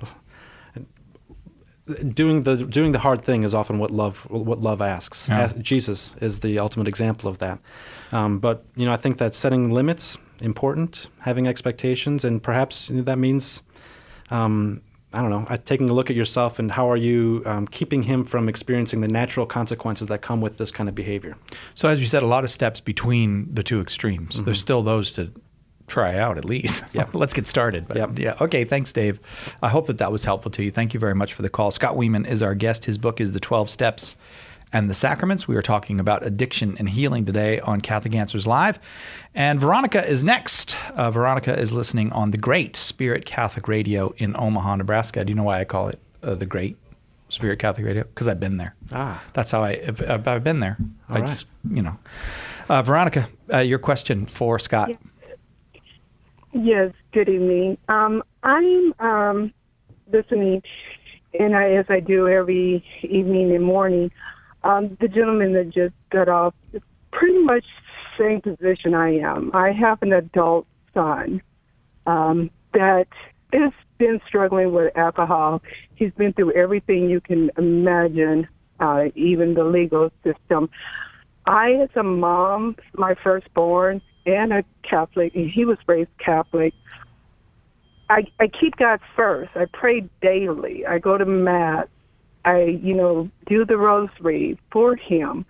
doing the doing the hard thing is often what love what love asks. Yeah. As, Jesus is the ultimate example of that. Um, but you know, I think that setting limits important, having expectations, and perhaps you know, that means, um, I don't know, taking a look at yourself and how are you um, keeping him from experiencing the natural consequences that come with this kind of behavior. So as you said, a lot of steps between the two extremes. Mm-hmm. There's still those to try out at least. Yeah. Let's get started. But yep. Yeah. Okay. Thanks, Dave. I hope that that was helpful to you. Thank you very much for the call. Scott Weeman is our guest. His book is The twelve Steps and the Sacraments. We are talking about addiction and healing today on Catholic Answers Live. And Veronica is next. Uh, Veronica is listening on the Great Spirit Catholic Radio in Omaha, Nebraska. Do you know why I call it uh, the Great Spirit Catholic Radio? Because I've been there. Ah. That's how I, I've, I've been there. All I right. just, you know. Uh, Veronica, uh, your question for Scott. Yeah. Yes, good evening. Um, I'm um, listening, and I, as I do every evening and morning, um, the gentleman that just got off is pretty much the same position I am. I have an adult son um, that has been struggling with alcohol. He's been through everything you can imagine, uh, even the legal system. I, as a mom, my firstborn, and a Catholic, and he was raised Catholic. I, I keep God first. I pray daily. I go to Mass. I, you know, do the rosary for him.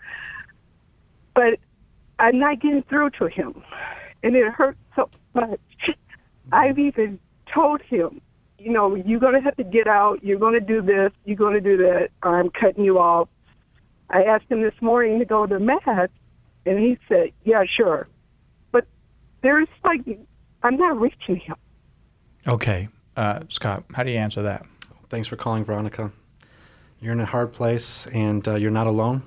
But I'm not getting through to him. And it hurts so much. I've even told him, you know, you're going to have to get out. You're going to do this. You're going to do that. Or I'm cutting you off. I asked him this morning to go to Mass, and he said, yeah, sure. There's like, I'm not reaching him. Okay. Uh, Scott, how do you answer that? Thanks for calling, Veronica. You're in a hard place, and uh, you're not alone.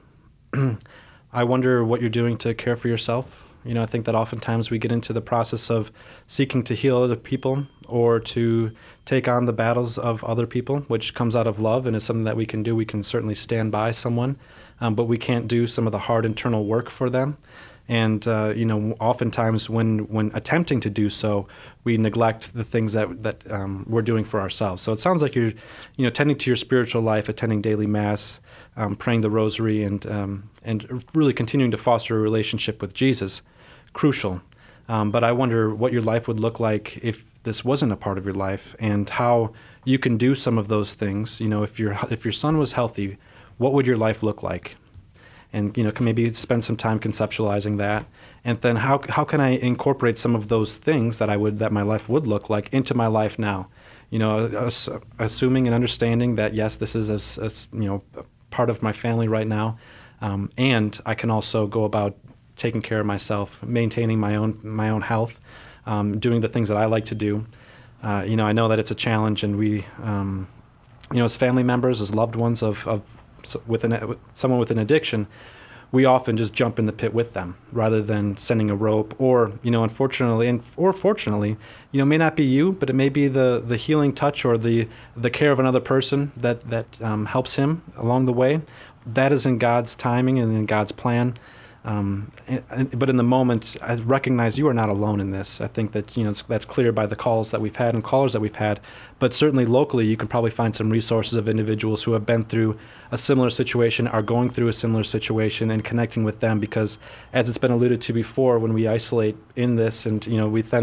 I wonder what you're doing to care for yourself. You know, I think that oftentimes we get into the process of seeking to heal other people or to take on the battles of other people, which comes out of love, and it's something that we can do. We can certainly stand by someone, um, but we can't do some of the hard internal work for them. And, uh, you know, oftentimes when, when attempting to do so, we neglect the things that, that um, we're doing for ourselves. So it sounds like you're, you know, tending to your spiritual life, attending daily Mass, um, praying the rosary, and um, and really continuing to foster a relationship with Jesus. Crucial. Um, but I wonder what your life would look like if this wasn't a part of your life, and how you can do some of those things. You know, if your if your son was healthy, what would your life look like? And, you know, can maybe spend some time conceptualizing that. And then how how can I incorporate some of those things that I would that my life would look like into my life now? You know, assuming and understanding that, yes, this is, a, a, you know, a part of my family right now. Um, and I can also go about taking care of myself, maintaining my own my own health, um, doing the things that I like to do. Uh, you know, I know that it's a challenge, and we, um, you know, as family members, as loved ones of, of So with an, with someone with an addiction, we often just jump in the pit with them rather than sending a rope, or, you know, unfortunately, and or fortunately, you know, it may not be you, but it may be the, the healing touch or the, the care of another person that, that um, helps him along the way. That is in God's timing and in God's plan. Um, and, and, but in the moment, I recognize you are not alone in this. I think that, you know, it's, that's clear by the calls that we've had and callers that we've had. But certainly locally, you can probably find some resources of individuals who have been through a similar situation, are going through a similar situation, and connecting with them. Because, as it's been alluded to before, when we isolate in this, and, you know, we then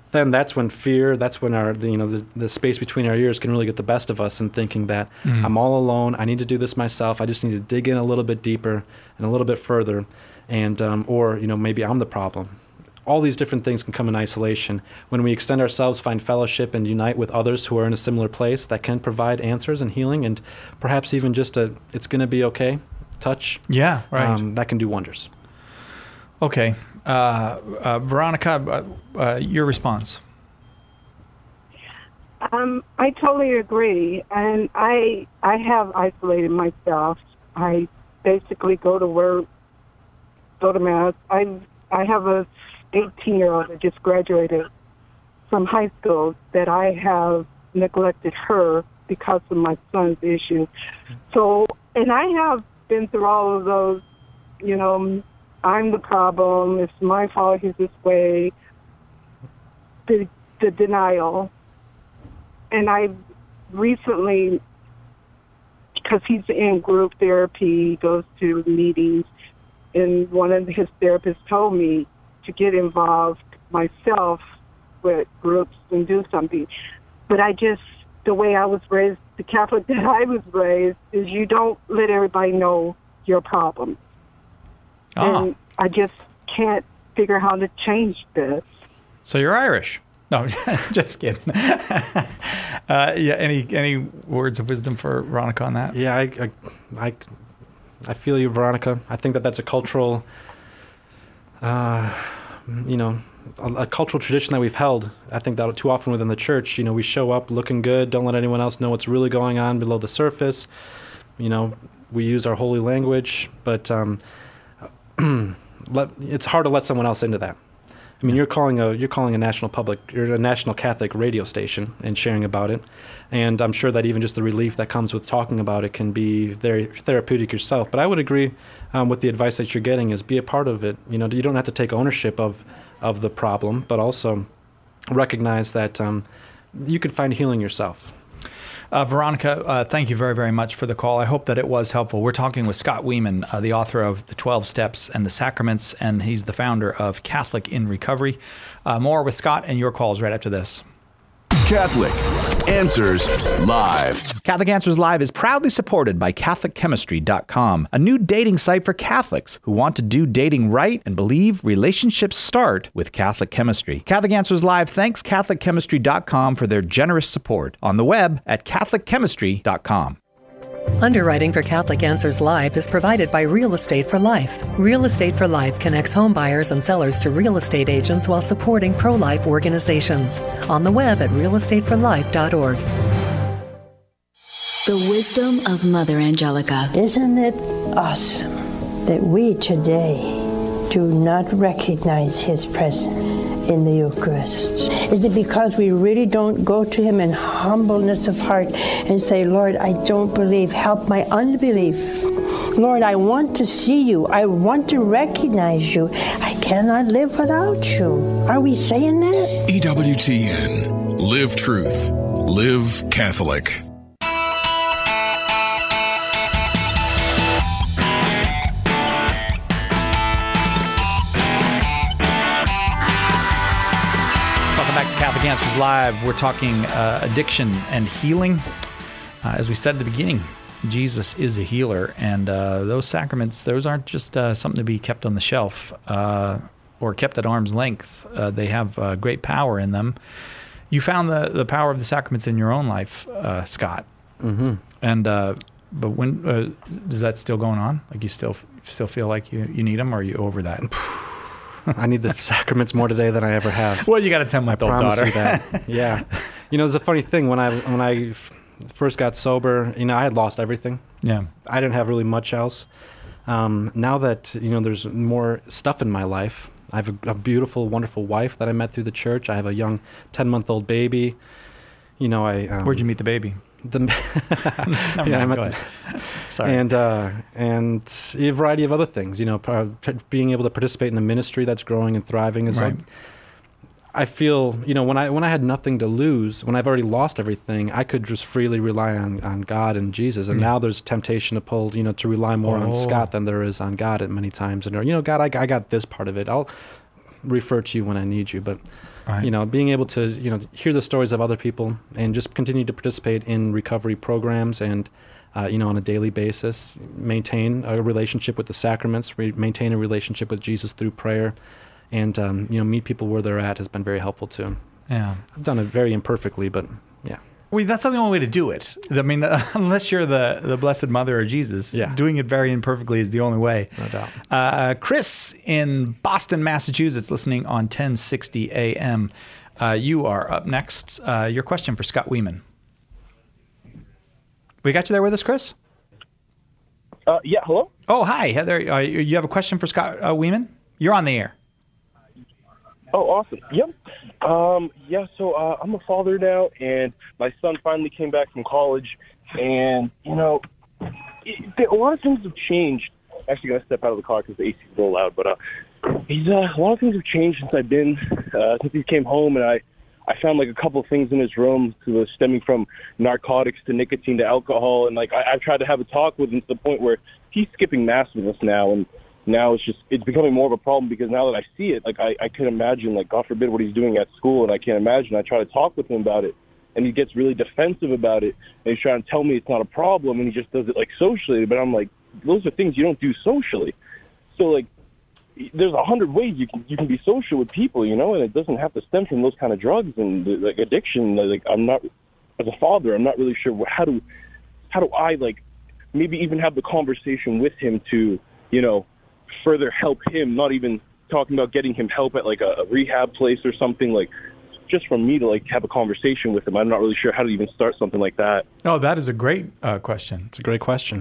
then that's when fear, that's when our, the, you know, the, the space between our ears can really get the best of us in thinking that Mm. I'm all alone, I need to do this myself, I just need to dig in a little bit deeper and a little bit further, and um, or, you know, maybe I'm the problem. All these different things can come in isolation. When we extend ourselves, find fellowship, and unite with others who are in a similar place, that can provide answers and healing, and perhaps even just a, it's going to be okay touch. Yeah, right. Um, that can do wonders. Okay. Uh, uh, Veronica, uh, uh, your response. Um, I totally agree, and I I have isolated myself. I basically go to work, go to mass. I I have a eighteen-year-old that just graduated from high school that I have neglected her because of my son's issue. So, and I have been through all of those, you know, I'm the problem, it's my fault he's this way, the, the denial. And I recently, because he's in group therapy, he goes to meetings, and one of his therapists told me to get involved myself with groups and do something. But I just, the way I was raised, the Catholic that I was raised, is you don't let everybody know your problems. Ah. And I just can't figure how to change this. So you're Irish. No, just kidding. uh, yeah. Any any words of wisdom for Veronica on that? Yeah, I, I, I, I feel you, Veronica. I think that that's a cultural, uh, you know, a, a cultural tradition that we've held. I think that too often within the church, you know, we show up looking good, don't let anyone else know what's really going on below the surface. You know, we use our holy language, but um, let, it's hard to let someone else into that. I mean, you're calling a you're calling a national public, you're a national Catholic radio station and sharing about it, and I'm sure that even just the relief that comes with talking about it can be very therapeutic yourself. But I would agree um, with the advice that you're getting is be a part of it. You know, you don't have to take ownership of of the problem, but also recognize that um, you can find healing yourself. Uh, Veronica, uh, thank you very, very much for the call. I hope that it was helpful. We're talking with Scott Wieman, uh, the author of The twelve Steps and the Sacraments, and he's the founder of Catholic in Recovery. Uh, more with Scott and your calls right after this. Catholic Answers Live. Catholic Answers Live is proudly supported by Catholic Chemistry dot com, a new dating site for Catholics who want to do dating right and believe relationships start with Catholic chemistry. Catholic Answers Live thanks Catholic Chemistry dot com for their generous support on the web at Catholic Chemistry dot com. Underwriting for Catholic Answers Live is provided by Real Estate for Life. Real Estate for Life connects home buyers and sellers to real estate agents while supporting pro-life organizations. On the web at real estate for life dot org. The wisdom of Mother Angelica. Isn't it awesome that we today do not recognize His presence in the Eucharist? Is it because we really don't go to Him in humbleness of heart and say, Lord, I don't believe, help my unbelief. Lord, I want to see you. I want to recognize you. I cannot live without you. Are we saying that? E W T N. Live truth. Live Catholic. Back to Catholic Answers Live. We're talking uh, addiction and healing. Uh, as we said at the beginning, Jesus is a healer, and uh, those sacraments, those aren't just uh, something to be kept on the shelf uh, or kept at arm's length. Uh, they have uh, great power in them. You found the, the power of the sacraments in your own life, uh, Scott. Mm-hmm. And uh, but when uh, is that still going on? Like you still still feel like you, you need them, or are you over that? I need the sacraments more today than I ever have. Well, you got a ten-month-old daughter. You that. Yeah. You know, it's a funny thing. When I when I f- first got sober, you know, I had lost everything. Yeah. I didn't have really much else. Um, now that, you know, there's more stuff in my life. I have a, a beautiful, wonderful wife that I met through the church. I have a young ten-month-old baby. You know, I... Um, Where'd you meet the baby? The Never yeah, mind, I go met ahead. Sorry. And, uh, and a variety of other things, you know, par- being able to participate in a ministry that's growing and thriving is Right. like, I feel, you know, when I when I had nothing to lose, when I've already lost everything, I could just freely rely on, on God and Jesus. And Yeah. now there's temptation to pull, you know, to rely more Oh. on Scott than there is on God at many times. And, you know, God, I, I got this part of it. I'll refer to you when I need you. But Right. You know, being able to, you know, hear the stories of other people and just continue to participate in recovery programs and, uh, you know, on a daily basis, maintain a relationship with the sacraments, re- maintain a relationship with Jesus through prayer, and, um, you know, meet people where they're at has been very helpful too. Yeah. I've done it very imperfectly, but yeah. Well, that's not the only way to do it. I mean, uh, unless you're the, the Blessed Mother or Jesus, yeah. doing it very imperfectly is the only way. No doubt. Uh, Chris in Boston, Massachusetts, listening on ten sixty A M. Uh, you are up next. Uh, your question for Scott Weeman. We got you there with us, Chris? Uh, yeah, hello? Oh, hi. Heather, uh, you have a question for Scott uh, Weeman? You're on the air. Oh, awesome. Yep. Um, yeah, so uh, I'm a father now, and my son finally came back from college, and, you know, it, a lot of things have changed. Actually, going to step out of the car because the A C is a little loud, but uh, he's, uh, a lot of things have changed since I've been, uh, since he came home, and I, I found, like, a couple of things in his room stemming from narcotics to nicotine to alcohol, and, like, I, I've tried to have a talk with him to the point where he's skipping Mass with us now, and now it's just, it's becoming more of a problem because now that I see it, like, I, I can imagine, like, God forbid what he's doing at school, and I can't imagine. I try to talk with him about it, and he gets really defensive about it, and he's trying to tell me it's not a problem, and he just does it, like, socially, but I'm like, those are things you don't do socially. So, like, there's a hundred ways you can you can be social with people, you know, and it doesn't have to stem from those kind of drugs and, like, addiction. Like, I'm not, as a father, I'm not really sure how do, how do I, like, maybe even have the conversation with him to, you know, further help him, not even talking about getting him help at, like, a, a rehab place or something, like, just for me to, like, have a conversation with him. I'm not really sure how to even start something like that. Oh, that is a great uh, question. It's a great question.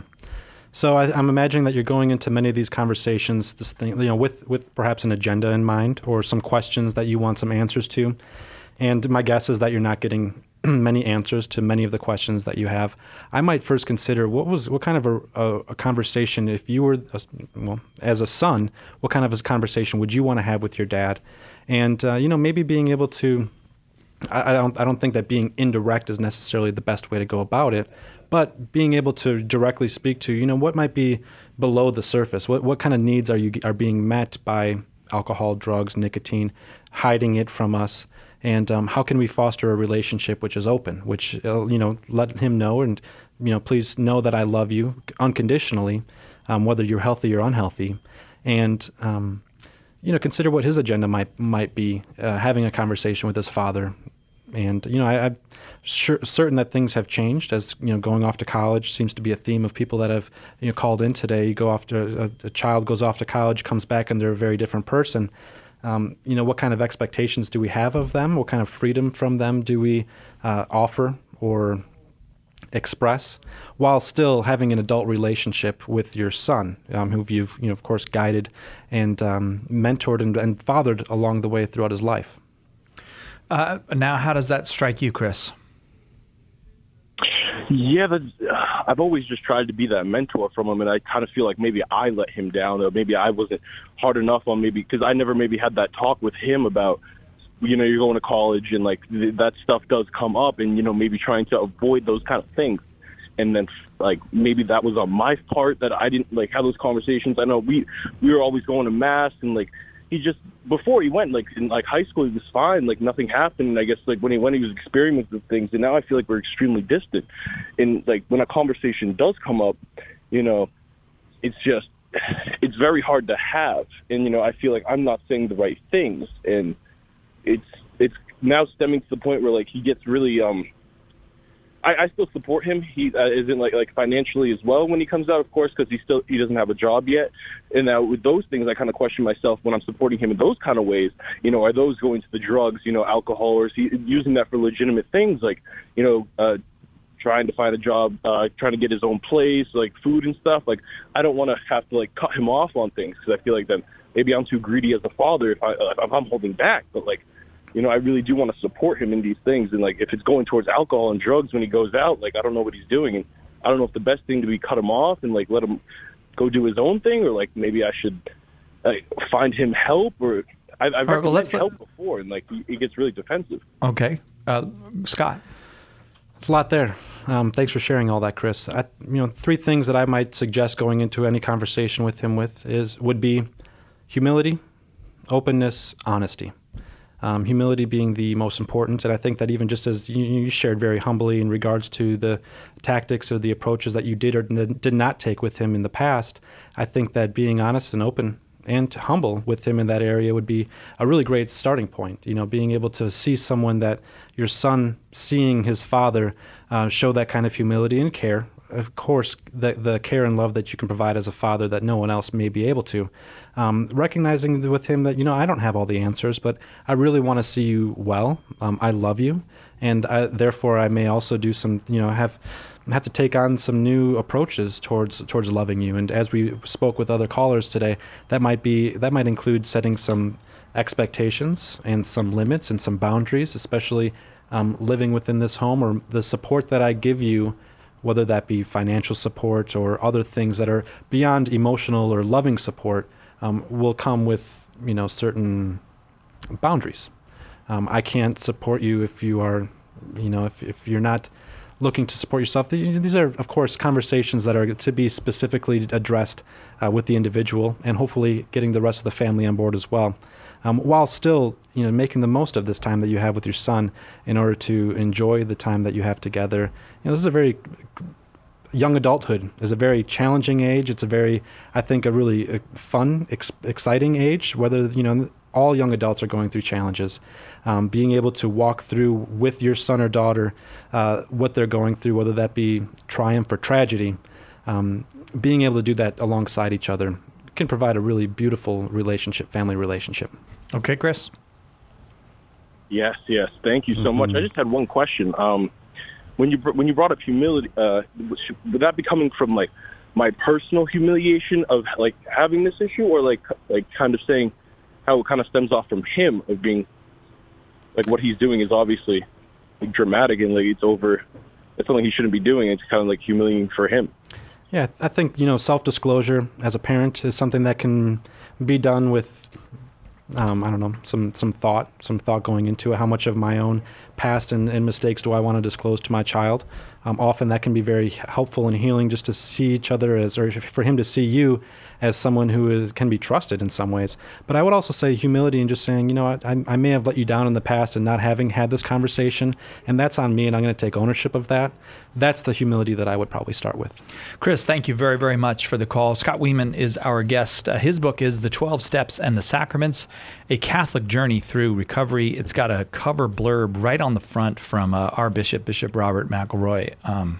So I, I'm imagining that you're going into many of these conversations, this thing, you know, with, with perhaps an agenda in mind or some questions that you want some answers to. And my guess is that you're not getting many answers to many of the questions that you have. I might first consider what was what kind of a, a, a conversation, if you were, a, well, as a son, what kind of a conversation would you want to have with your dad? And, uh, you know, maybe being able to, I, I don't I don't think that being indirect is necessarily the best way to go about it, but being able to directly speak to, you know, what might be below the surface? What what kind of needs are you are being met by alcohol, drugs, nicotine, hiding it from us? And um, how can we foster a relationship which is open, which, uh, you know, let him know and, you know, please know that I love you unconditionally, um, whether you're healthy or unhealthy. And, um, you know, consider what his agenda might might be, uh, having a conversation with his father. And, you know, I, I'm sure, certain that things have changed as, you know, going off to college seems to be a theme of people that have, you know, called in today. You go off to, a, a child goes off to college, comes back, and they're a very different person. Um, you know, what kind of expectations do we have of them? What kind of freedom from them do we uh, offer or express, while still having an adult relationship with your son, um, who you've, you know, of course, guided and um, mentored and, and fathered along the way throughout his life? Uh, now, how does that strike you, Chris? Yeah, that's, uh, I've always just tried to be that mentor from him, and I kind of feel like maybe I let him down, or maybe I wasn't hard enough on maybe, because I never maybe had that talk with him about, you know, you're going to college, and, like, th- that stuff does come up, and, you know, maybe trying to avoid those kind of things. And then, like, maybe that was on my part that I didn't, like, have those conversations. I know we we were always going to Mass, and, like, he just, before he went, like, in, like, high school, he was fine. Like, nothing happened. And I guess, like, when he went, he was experimenting with things. And now I feel like we're extremely distant. And, like, when a conversation does come up, you know, it's just, it's very hard to have. And, you know, I feel like I'm not saying the right things. And it's it's now stemming to the point where, like, he gets really, um, I, I still support him. He uh, isn't like like financially as well when he comes out, of course, because he still he doesn't have a job yet. And now with those things, I kind of question myself when I'm supporting him in those kind of ways. You know, are those going to the drugs? You know, alcohol, or is he using that for legitimate things like, you know, uh, trying to find a job, uh, trying to get his own place, like food and stuff? Like, I don't want to have to like cut him off on things because I feel like then maybe I'm too greedy as a father if I if I'm holding back. But like, you know, I really do want to support him in these things. And, like, if it's going towards alcohol and drugs when he goes out, like, I don't know what he's doing. And I don't know if the best thing to be cut him off and, like, let him go do his own thing, or, like, maybe I should like, find him help. Or I've, I've right, well, let's help let... before, and, like, he, he gets really defensive. Okay. Uh, Scott? It's a lot there. Um, thanks for sharing all that, Chris. I, you know, three things that I might suggest going into any conversation with him with is would be humility, openness, honesty. Um, humility being the most important, and I think that even just as you, you shared very humbly in regards to the tactics or the approaches that you did or did not take with him in the past, I think that being honest and open and humble with him in that area would be a really great starting point. You know, being able to see someone that your son seeing his father uh, show that kind of humility and care. Of course, the the care and love that you can provide as a father that no one else may be able to. Um, recognizing with him that, you know, I don't have all the answers, but I really want to see you well. Um, I love you, and I, therefore I may also do some, you know, have have to take on some new approaches towards towards loving you. And as we spoke with other callers today, that might be that might include setting some expectations and some limits and some boundaries, especially um, living within this home, or the support that I give you, whether that be financial support or other things that are beyond emotional or loving support, um, will come with, you know, certain boundaries. Um, I can't support you if you are, you know, if, if you're not looking to support yourself. These are, of course, conversations that are to be specifically addressed uh, with the individual, and hopefully getting the rest of the family on board as well. Um, while still, you know, making the most of this time that you have with your son in order to enjoy the time that you have together. You know, this is a very young adulthood is a very challenging age. It's a very, I think, a really fun, ex- exciting age. Whether, you know, all young adults are going through challenges. Um, being able to walk through with your son or daughter uh, what they're going through, whether that be triumph or tragedy, um, being able to do that alongside each other can provide a really beautiful relationship, family relationship. Okay, Chris? Yes, yes. Thank you so Mm-hmm. much. I just had one question. Um, when you br- when you brought up humility, uh, would that be coming from like my personal humiliation of like having this issue, or like like kind of saying how it kind of stems off from him of being like what he's doing is obviously like, dramatic and like it's over. It's something he shouldn't be doing. It's kind of like humiliating for him. Yeah, I think, you know, self-disclosure as a parent is something that can be done with, um, I don't know, some, some thought, some thought going into it. How much of my own past and, and mistakes do I want to disclose to my child? Um, often that can be very helpful and healing, just to see each other as, or for him to see you as someone who is, can be trusted in some ways. But I would also say humility and just saying, you know, I, I may have let you down in the past and not having had this conversation, and that's on me, and I'm going to take ownership of that. That's the humility that I would probably start with. Chris, thank you very, very much for the call. Scott Wieman is our guest. Uh, his book is The twelve Steps and the Sacraments, A Catholic Journey Through Recovery. It's got a cover blurb right on the front from uh, our bishop, Bishop Robert McElroy. Um,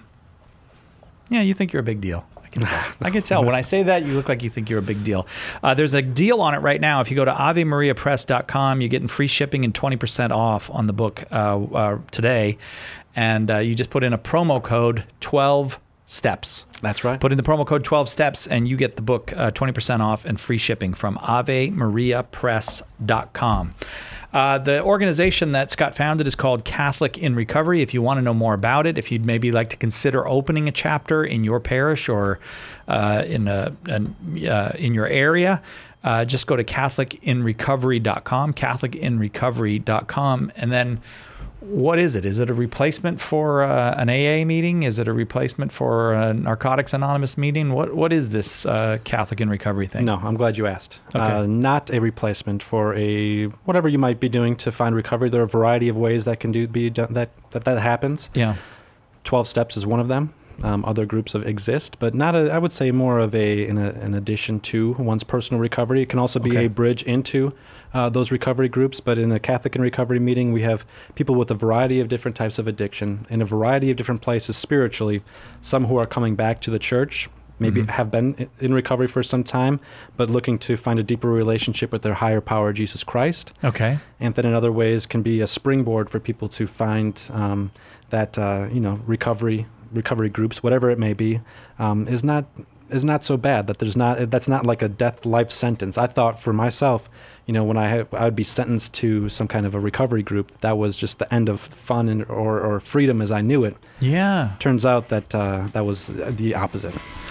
yeah, you think you're a big deal. I can tell. I can tell. When I say that, you look like you think you're a big deal. Uh, there's a deal on it right now. If you go to ave maria press dot com, you're getting free shipping and twenty percent off on the book uh, uh, today. And uh, you just put in a promo code twelve steps. That's right. Put in the promo code twelve steps, and you get the book uh, twenty percent off and free shipping from ave maria press dot com. Uh, the organization that Scott founded is called Catholic in Recovery. If you want to know more about it, if you'd maybe like to consider opening a chapter in your parish or uh, in a, an, uh, in your area, uh, just go to catholic in recovery dot com, catholic in recovery dot com, and then what is it? Is it a replacement for uh, an A A meeting? Is it a replacement for a Narcotics Anonymous meeting? What What is this uh, Catholic in Recovery thing? No, I'm glad you asked. Okay. Uh, not a replacement for a whatever you might be doing to find recovery. There are a variety of ways that can do be done, that, that that happens. Yeah, twelve steps is one of them. Um, other groups of exist, but not a, I would say more of a in, a, in addition to one's personal recovery. It can also be Okay. a bridge into uh, those recovery groups. But in a Catholic in Recovery meeting, we have people with a variety of different types of addiction in a variety of different places spiritually. Some who are coming back to the church, maybe Mhm. have been in recovery for some time, but looking to find a deeper relationship with their higher power, Jesus Christ. Okay. And then in other ways can be a springboard for people to find um, that uh, you know recovery. recovery groups, whatever it may be, um, is not is not so bad. That there's not that's not like a death life sentence. I thought for myself, you know, when I had, I would be sentenced to some kind of a recovery group, that was just the end of fun and or, or freedom as I knew it. Yeah. Turns out that uh, that was the opposite.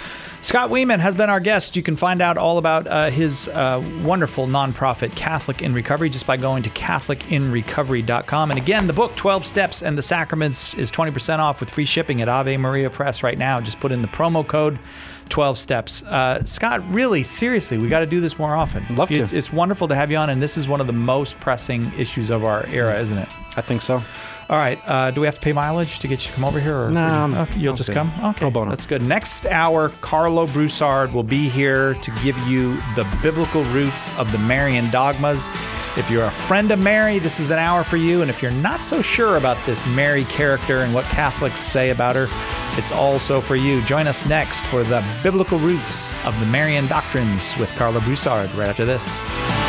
Scott Weeman has been our guest. You can find out all about uh, his uh, wonderful nonprofit, Catholic in Recovery, just by going to Catholic in Recovery dot com. And again, the book, twelve Steps and the Sacraments, is twenty percent off with free shipping at Ave Maria Press right now. Just put in the promo code twelve steps. Uh, Scott, really, seriously, we got to do this more often. Love to. It's, it's wonderful to have you on, and this is one of the most pressing issues of our era, isn't it? I think so. All right. Uh, do we have to pay mileage to get you to come over here? Or, no. Or, okay, you'll just okay. come? Okay. Pro bono. That's good. Next hour, Carlo Broussard will be here to give you the biblical roots of the Marian dogmas. If you're a friend of Mary, this is an hour for you. And if you're not so sure about this Mary character and what Catholics say about her, it's also for you. Join us next for the biblical roots of the Marian doctrines with Carlo Broussard right after this.